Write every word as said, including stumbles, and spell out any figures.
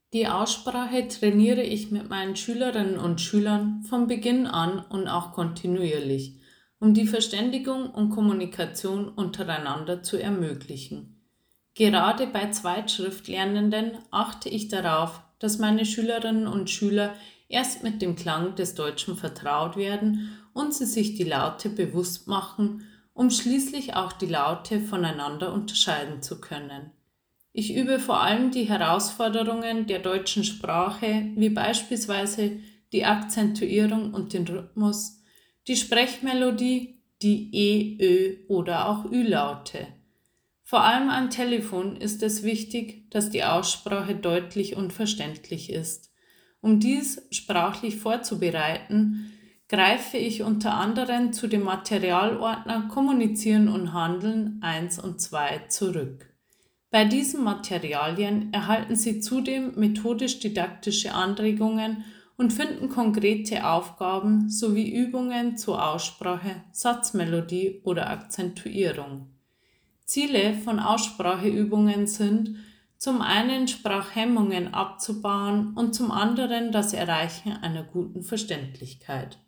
Die Aussprache trainiere ich mit meinen Schülerinnen und Schülern von Beginn an und auch kontinuierlich, um die Verständigung und Kommunikation untereinander zu ermöglichen. Gerade bei Zweitschriftlernenden achte ich darauf, dass meine Schülerinnen und Schüler erst mit dem Klang des Deutschen vertraut werden und sie sich die Laute bewusst machen, um schließlich auch die Laute voneinander unterscheiden zu können. Ich übe vor allem die Herausforderungen der deutschen Sprache, wie beispielsweise die Akzentuierung und den Rhythmus, die Sprechmelodie, die E, Ö oder auch Ü-Laute. Vor allem am Telefon ist es wichtig, dass die Aussprache deutlich und verständlich ist. Um dies sprachlich vorzubereiten, greife ich unter anderem zu dem Materialordner Kommunizieren und Handeln eins und zwei zurück. Bei diesen Materialien erhalten Sie zudem methodisch-didaktische Anregungen und finden konkrete Aufgaben sowie Übungen zur Aussprache, Satzmelodie oder Akzentuierung. Ziele von Ausspracheübungen sind, zum einen Sprachhemmungen abzubauen und zum anderen das Erreichen einer guten Verständlichkeit.